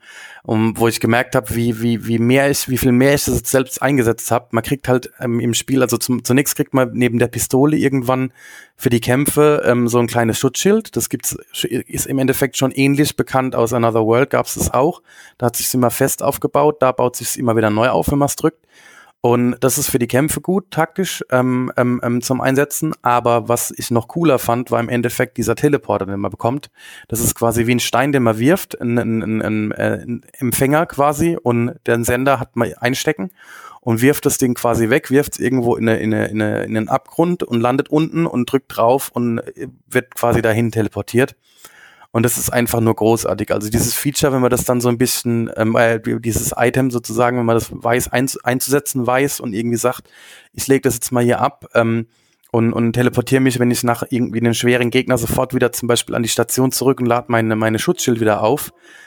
wo ich gemerkt habe, wie viel mehr ich das jetzt selbst eingesetzt habe. Man kriegt halt im Spiel, also zunächst kriegt man neben der Pistole irgendwann für die Kämpfe so ein kleines Schutzschild. Das ist im Endeffekt schon ähnlich bekannt aus Another World, gab es das auch. Da hat sich's immer fest aufgebaut, da baut sich's immer wieder neu auf, wenn man es drückt. Und das ist für die Kämpfe gut, taktisch zum Einsetzen. Aber was ich noch cooler fand, war im Endeffekt dieser Teleporter, den man bekommt. Das ist quasi wie ein Stein, den man wirft, ein Empfänger quasi. Und den Sender hat man einstecken und wirft das Ding quasi weg, wirft es irgendwo in einen Abgrund und landet unten und drückt drauf und wird quasi dahin teleportiert. Und das ist einfach nur großartig. Also dieses Feature, wenn man das dann so ein bisschen, dieses Item sozusagen, wenn man das weiß, einzusetzen weiß und irgendwie sagt, ich lege das jetzt mal hier ab und teleportiere mich, wenn ich nach irgendwie einem schweren Gegner sofort wieder zum Beispiel an die Station zurück und lade meine Schutzschild wieder auf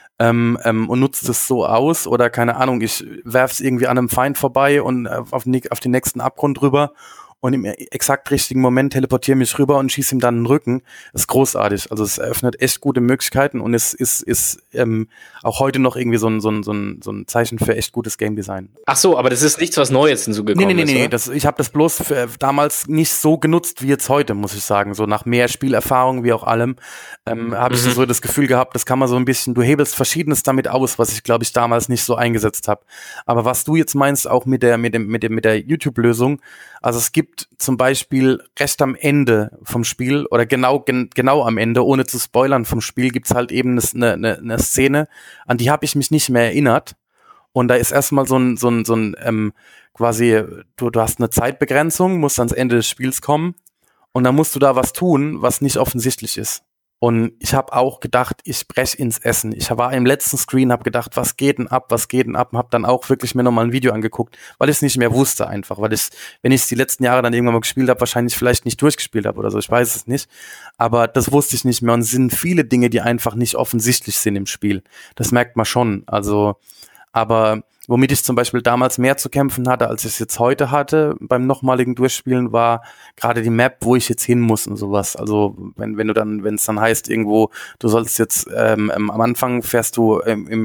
und nutze das so aus oder keine Ahnung, ich werf's irgendwie an einem Feind vorbei und auf den nächsten Abgrund rüber und im exakt richtigen Moment teleportiere mich rüber und schieße ihm dann den Rücken. Das ist großartig. Also es eröffnet echt gute Möglichkeiten und es ist auch heute noch irgendwie so ein Zeichen für echt gutes Game Design. Ach so, aber das ist nichts, was Neues hinzugekommen ist, Nee. Ich habe das bloß damals nicht so genutzt wie jetzt heute, muss ich sagen. So nach mehr Spielerfahrung wie auch allem habe ich so das Gefühl gehabt, das kann man so ein bisschen, du hebelst Verschiedenes damit aus, was ich glaube ich damals nicht so eingesetzt habe. Aber was du jetzt meinst, auch mit der YouTube-Lösung, also es gibt zum Beispiel recht am Ende vom Spiel oder genau am Ende, ohne zu spoilern vom Spiel, gibt's halt eben eine Szene, an die habe ich mich nicht mehr erinnert. Und da ist erstmal so ein quasi, du hast eine Zeitbegrenzung, musst ans Ende des Spiels kommen und dann musst du da was tun, was nicht offensichtlich ist. Und ich habe auch gedacht, ich breche ins Essen. Ich war im letzten Screen, habe gedacht, was geht denn ab? Und habe dann auch wirklich mir nochmal ein Video angeguckt, weil ich es nicht mehr wusste einfach, weil wenn ich es die letzten Jahre dann irgendwann mal gespielt habe, wahrscheinlich vielleicht nicht durchgespielt habe oder so, ich weiß es nicht. Aber das wusste ich nicht mehr und es sind viele Dinge, die einfach nicht offensichtlich sind im Spiel. Das merkt man schon. Also, aber womit ich zum Beispiel damals mehr zu kämpfen hatte, als ich es jetzt heute hatte beim nochmaligen Durchspielen, war gerade die Map, wo ich jetzt hin muss und sowas. Also wenn es dann heißt irgendwo, du sollst jetzt am Anfang fährst du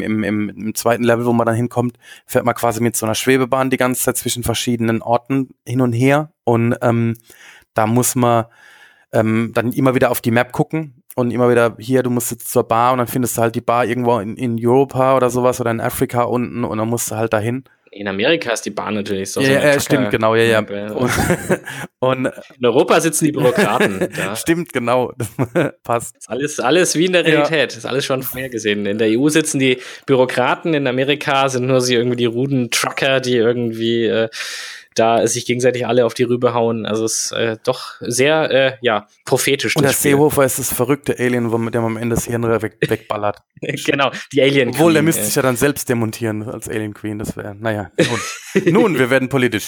im zweiten Level, wo man dann hinkommt, fährt man quasi mit so einer Schwebebahn die ganze Zeit zwischen verschiedenen Orten hin und her und da muss man dann immer wieder auf die Map gucken. Und immer wieder hier, du musst jetzt zur Bar und dann findest du halt die Bar irgendwo in Europa oder sowas oder in Afrika unten und dann musst du halt dahin. In Amerika ist die Bar natürlich so. Ja, stimmt, genau, ja. Und in Europa sitzen die Bürokraten. Da. Stimmt, genau, das passt. Ist alles wie in der Realität, ist alles schon vorhergesehen. In der EU sitzen die Bürokraten, in Amerika sind nur irgendwie die ruden Trucker, die irgendwie da sich gegenseitig alle auf die Rübe hauen. Also es ist doch sehr, prophetisch. Und der Seehofer ist das verrückte Alien, mit dem am Ende das Hirn wegballert. Genau, die Alien Queen. Obwohl, der müsste sich ja dann selbst demontieren als Alien Queen. Das wäre, naja. Nun, wir werden politisch.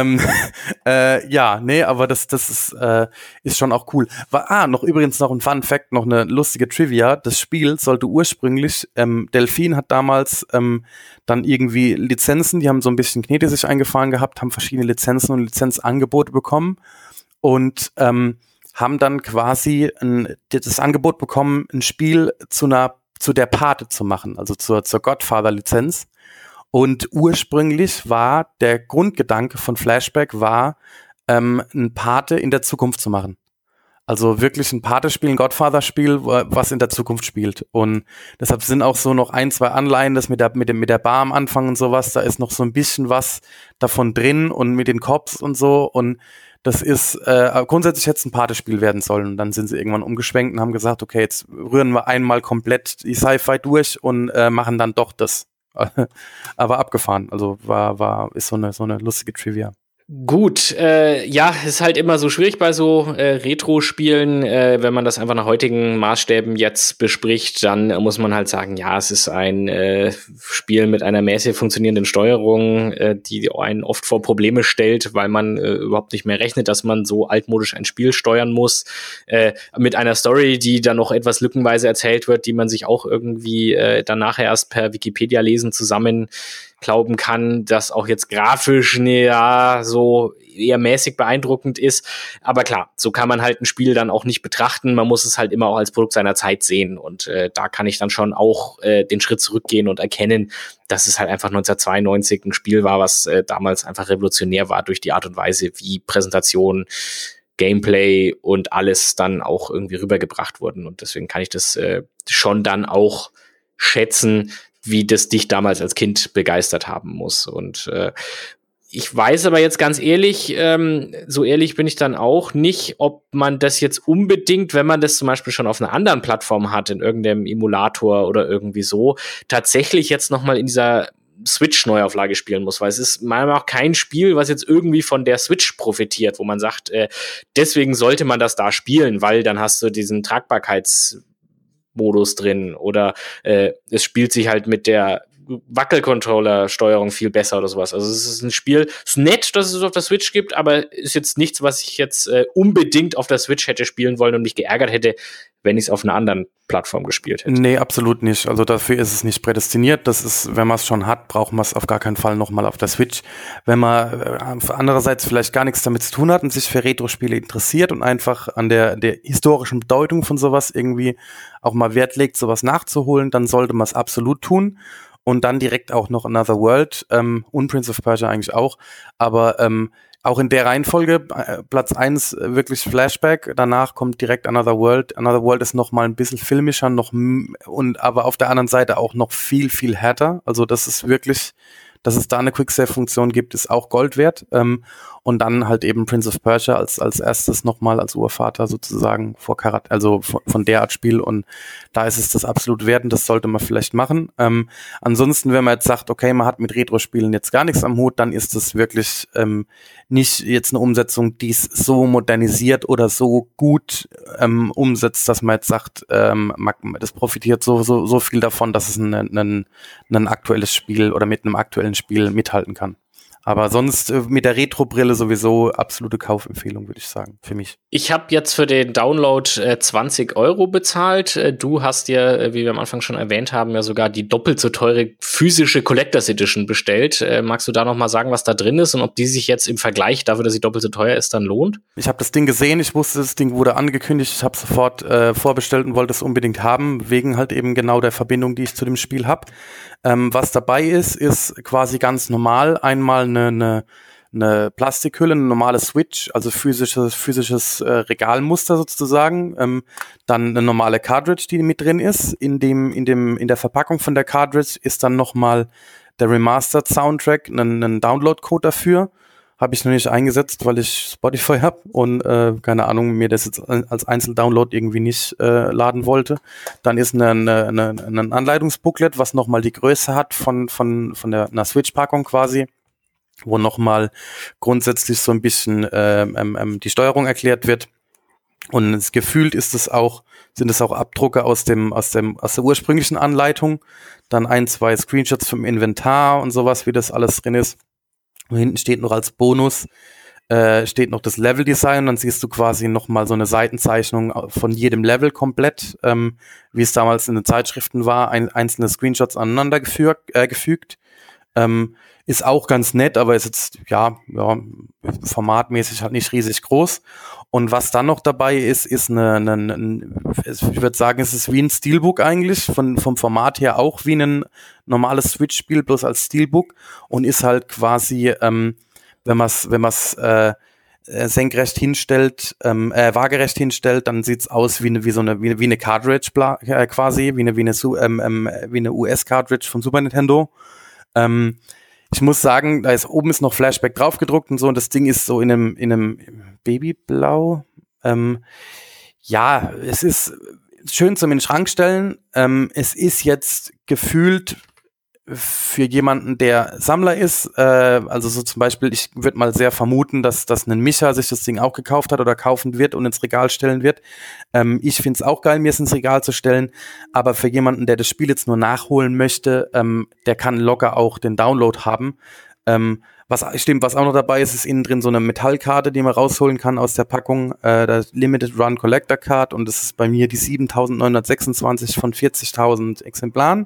Aber das ist schon auch cool. Noch übrigens noch ein Fun Fact, noch eine lustige Trivia. Das Spiel sollte ursprünglich, Delphin hat damals dann irgendwie Lizenzen, die haben so ein bisschen Knete sich eingefahren gehabt, haben verschiedene Lizenzen und Lizenzangebote bekommen und haben dann quasi das Angebot bekommen, ein Spiel zu der Pate zu machen, also zur Godfather-Lizenz. Und ursprünglich war der Grundgedanke von Flashback ein Pate in der Zukunft zu machen. Also wirklich ein Pate-Spiel, ein Godfather-Spiel, was in der Zukunft spielt. Und deshalb sind auch so noch 1, 2 Anleihen, das mit der Bar am Anfang und sowas, da ist noch so ein bisschen was davon drin und mit den Cops und so. Und das ist grundsätzlich hätte es ein Pate-Spiel werden sollen. Und dann sind sie irgendwann umgeschwenkt und haben gesagt, okay, jetzt rühren wir einmal komplett die Sci-Fi durch und machen dann doch das. Aber abgefahren. Also ist so eine lustige Trivia. Gut, ja, ist halt immer so schwierig bei so Retro-Spielen. Wenn man das einfach nach heutigen Maßstäben jetzt bespricht, dann muss man halt sagen, ja, es ist ein Spiel mit einer mäßig funktionierenden Steuerung, die einen oft vor Probleme stellt, weil man überhaupt nicht mehr rechnet, dass man so altmodisch ein Spiel steuern muss. Mit einer Story, die dann noch etwas lückenweise erzählt wird, die man sich auch irgendwie dann nachher erst per Wikipedia-Lesen zusammen glauben kann, dass auch jetzt grafisch ja so eher mäßig beeindruckend ist. Aber klar, so kann man halt ein Spiel dann auch nicht betrachten. Man muss es halt immer auch als Produkt seiner Zeit sehen. Und da kann ich dann schon auch den Schritt zurückgehen und erkennen, dass es halt einfach 1992 ein Spiel war, was damals einfach revolutionär war durch die Art und Weise, wie Präsentation, Gameplay und alles dann auch irgendwie rübergebracht wurden. Und deswegen kann ich das schon dann auch schätzen, wie das dich damals als Kind begeistert haben muss. Und ich weiß aber jetzt ganz ehrlich, so ehrlich bin ich dann auch nicht, ob man das jetzt unbedingt, wenn man das zum Beispiel schon auf einer anderen Plattform hat, in irgendeinem Emulator oder irgendwie so, tatsächlich jetzt noch mal in dieser Switch-Neuauflage spielen muss, weil es ist meiner Meinung nach kein Spiel, was jetzt irgendwie von der Switch profitiert, wo man sagt, deswegen sollte man das da spielen, weil dann hast du diesen Tragbarkeitsmodus drin oder es spielt sich halt mit der Wackelcontroller-Steuerung viel besser oder sowas. Also es ist ein Spiel, ist nett, dass es auf der Switch gibt, aber ist jetzt nichts, was ich jetzt unbedingt auf der Switch hätte spielen wollen und mich geärgert hätte, wenn ich es auf einer anderen Plattform gespielt hätte. Nee, absolut nicht. Also dafür ist es nicht prädestiniert. Das ist, wenn man es schon hat, braucht man es auf gar keinen Fall nochmal auf der Switch. Wenn man andererseits vielleicht gar nichts damit zu tun hat und sich für Retro-Spiele interessiert und einfach an der historischen Bedeutung von sowas irgendwie auch mal Wert legt, sowas nachzuholen, dann sollte man es absolut tun. Und dann direkt auch noch Another World und Prince of Persia eigentlich auch. Aber auch in der Reihenfolge, Platz 1 wirklich Flashback, danach kommt direkt Another World. Another World ist noch mal ein bisschen filmischer, aber auf der anderen Seite auch noch viel, viel härter. Also das ist wirklich, dass es da eine Quick-Save-Funktion gibt, ist auch Gold wert. Und dann halt eben Prince of Persia als erstes nochmal als Urvater sozusagen also von der Art Spiel. Und da ist es das absolut wert und das sollte man vielleicht machen. Ansonsten, wenn man jetzt sagt, okay, man hat mit Retro-Spielen jetzt gar nichts am Hut, dann ist das wirklich nicht jetzt eine Umsetzung, die es so modernisiert oder so gut umsetzt, dass man jetzt sagt, das profitiert so viel davon, dass es ein aktuelles Spiel oder mit einem aktuellen Spiel mithalten kann. Aber sonst mit der Retro-Brille sowieso absolute Kaufempfehlung, würde ich sagen, für mich. Ich habe jetzt für den Download 20 € bezahlt. Du hast dir, wie wir am Anfang schon erwähnt haben, ja sogar die doppelt so teure physische Collectors Edition bestellt. Magst du da noch mal sagen, was da drin ist und ob die sich jetzt im Vergleich dafür, dass sie doppelt so teuer ist, dann lohnt? Ich habe das Ding gesehen, ich wusste, das Ding wurde angekündigt, ich habe sofort vorbestellt und wollte es unbedingt haben, wegen halt eben genau der Verbindung, die ich zu dem Spiel habe. Was dabei ist quasi ganz normal einmal eine Plastikhülle, eine normale Switch, also physisches Regalmuster sozusagen, dann eine normale Cartridge, die mit drin ist. In der Verpackung von der Cartridge ist dann nochmal der Remastered Soundtrack, einen Download-Code dafür. Habe ich noch nicht eingesetzt, weil ich Spotify habe und keine Ahnung, mir das jetzt als Einzeldownload irgendwie nicht laden wollte. Dann ist ein Anleitungsbooklet, was nochmal die Größe hat von einer Switch-Packung quasi, wo nochmal grundsätzlich so ein bisschen die Steuerung erklärt wird. Und gefühlt sind es auch Abdrucke aus der ursprünglichen Anleitung. Dann 2 Screenshots vom Inventar und sowas, wie das alles drin ist. Und hinten steht noch als Bonus, steht noch das Level-Design. Dann siehst du quasi nochmal so eine Seitenzeichnung von jedem Level komplett, wie es damals in den Zeitschriften war, einzelne Screenshots aneinander gefügt. Ist auch ganz nett, aber ist jetzt, ja, formatmäßig halt nicht riesig groß. Und was dann noch dabei ist ich würde sagen, es ist wie ein Steelbook eigentlich, vom Format her auch wie ein normales Switch-Spiel, bloß als Steelbook und ist halt quasi, wenn man's senkrecht hinstellt, waagerecht hinstellt, dann sieht's aus wie eine Cartridge quasi, wie eine US-Cartridge von Super Nintendo. Ich muss sagen, oben ist noch Flashback drauf gedruckt und so, und das Ding ist so in einem Babyblau. Ja, es ist schön zum in den Schrank stellen. Es ist jetzt gefühlt für jemanden, der Sammler ist, also so zum Beispiel, ich würde mal sehr vermuten, dass ein Micha sich das Ding auch gekauft hat oder kaufen wird und ins Regal stellen wird. Ich finde es auch geil, mir es ins Regal zu stellen, aber für jemanden, der das Spiel jetzt nur nachholen möchte, der kann locker auch den Download haben. Was auch noch dabei ist, ist innen drin so eine Metallkarte, die man rausholen kann aus der Packung, der Limited Run Collector Card, und das ist bei mir die 7.926 von 40.000 Exemplaren.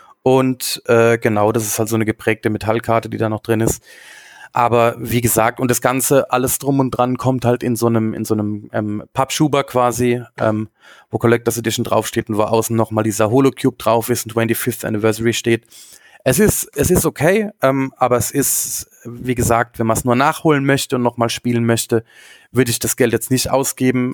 Und genau, das ist halt so eine geprägte Metallkarte, die da noch drin ist. Aber wie gesagt, und das Ganze, alles drum und dran, kommt halt in so einem Pappschuber quasi, wo Collector's Edition draufsteht und wo außen nochmal dieser Holocube drauf ist und 25th Anniversary steht. Es ist okay, aber es ist, wie gesagt, wenn man es nur nachholen möchte und nochmal spielen möchte, würde ich das Geld jetzt nicht ausgeben.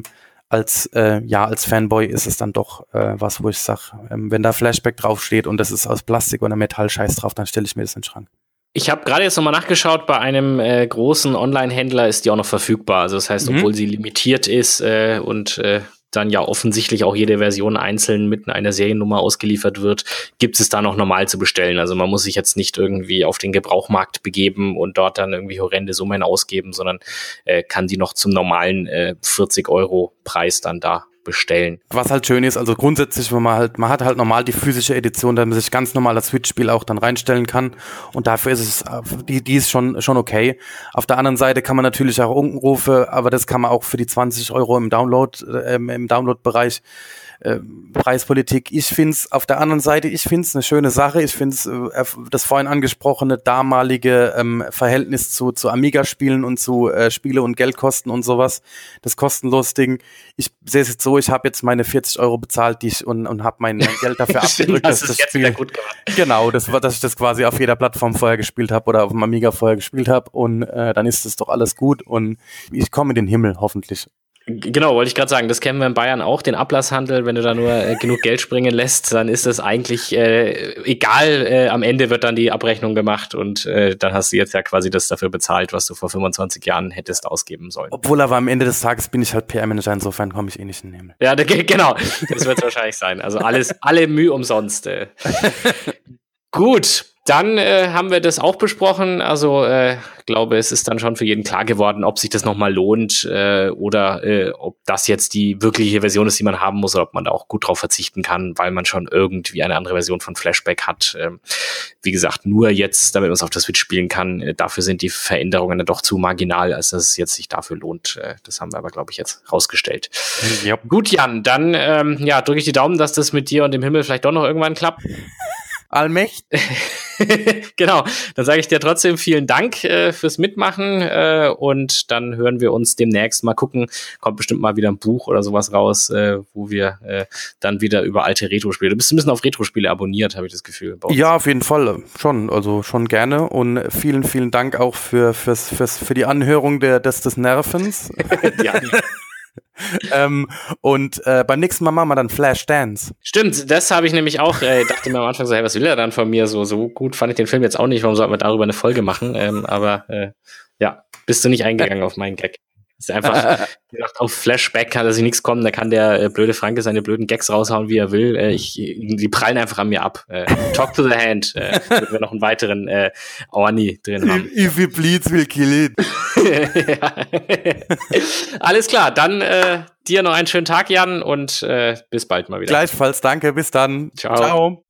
Als Fanboy ist es dann doch was, wo ich sage, wenn da Flashback draufsteht und das ist aus Plastik oder Metallscheiß drauf, dann stelle ich mir das in den Schrank. Ich habe gerade jetzt nochmal nachgeschaut, bei einem großen Online-Händler ist die auch noch verfügbar. Also das heißt, obwohl sie limitiert ist und dann ja offensichtlich auch jede Version einzeln mit einer Seriennummer ausgeliefert wird, gibt es da noch normal zu bestellen. Also man muss sich jetzt nicht irgendwie auf den Gebrauchmarkt begeben und dort dann irgendwie horrende Summen ausgeben, sondern kann die noch zum normalen 40-Euro-Preis dann da bestellen. Was halt schön ist, also grundsätzlich, wenn man hat halt normal die physische Edition, damit man sich ganz normal das Switch-Spiel auch dann reinstellen kann, und dafür ist es, die ist schon okay. Auf der anderen Seite kann man natürlich auch Unkenrufe, aber das kann man auch für die 20 Euro im Download-Bereich Preispolitik. Ich find's auf der anderen Seite, eine schöne Sache. Ich find's das vorhin angesprochene damalige Verhältnis zu Amiga-Spielen und zu Spiele und Geldkosten und sowas, das kostenlos Ding. Ich sehe es jetzt so, ich habe jetzt meine 40 Euro bezahlt, und habe mein Geld dafür abgedrückt, dass das Spiel gut gemacht. Genau, dass ich das quasi auf jeder Plattform vorher gespielt habe oder auf dem Amiga vorher gespielt habe, und dann ist es doch alles gut und ich komme in den Himmel, hoffentlich. Genau, wollte ich gerade sagen, das kennen wir in Bayern auch, den Ablasshandel. Wenn du da nur genug Geld springen lässt, dann ist das eigentlich egal. Am Ende wird dann die Abrechnung gemacht und dann hast du jetzt ja quasi das dafür bezahlt, was du vor 25 Jahren hättest ausgeben sollen. Obwohl, aber am Ende des Tages bin ich halt PR-Manager, insofern komme ich eh nicht in den Himmel. Ja, genau, das wird es wahrscheinlich sein. Also alle Mühe umsonst. Gut. Dann haben wir das auch besprochen. Also glaube, es ist dann schon für jeden klar geworden, ob sich das nochmal lohnt oder ob das jetzt die wirkliche Version ist, die man haben muss, oder ob man da auch gut drauf verzichten kann, weil man schon irgendwie eine andere Version von Flashback hat. Wie gesagt, nur jetzt, damit man es auf der Switch spielen kann, dafür sind die Veränderungen dann doch zu marginal, als dass es jetzt sich dafür lohnt. Das haben wir aber, glaube ich, jetzt rausgestellt. Ja. Gut, Jan, dann drücke ich die Daumen, dass das mit dir und dem Himmel vielleicht doch noch irgendwann klappt. Allmächtig. Genau, dann sage ich dir trotzdem vielen Dank fürs Mitmachen und dann hören wir uns demnächst. Mal gucken, kommt bestimmt mal wieder ein Buch oder sowas raus, wo wir dann wieder über alte Retro-Spiele. Du bist ein bisschen auf Retro-Spiele abonniert, habe ich das Gefühl. Ja, auf jeden Fall, schon, also schon gerne, und vielen, vielen Dank auch für die Anhörung des Nervens. Ja. Und beim nächsten Mal machen wir dann Flashdance. Stimmt, das habe ich nämlich auch, dachte mir am Anfang so, hey, was will er dann von mir? So gut fand ich den Film jetzt auch nicht, warum sollten wir darüber eine Folge machen? Aber bist du nicht eingegangen auf meinen Gag. Ist einfach gesagt, auf Flashback kann da sich nichts kommen, da kann der blöde Franke seine blöden Gags raushauen, wie er will. Die prallen einfach an mir ab. Talk to the hand, wenn wir noch einen weiteren Orni drin haben. If it bleeds, we'll kill it. Ja. Alles klar, dann dir noch einen schönen Tag, Jan, und bis bald mal wieder. Gleichfalls, danke, bis dann. Ciao.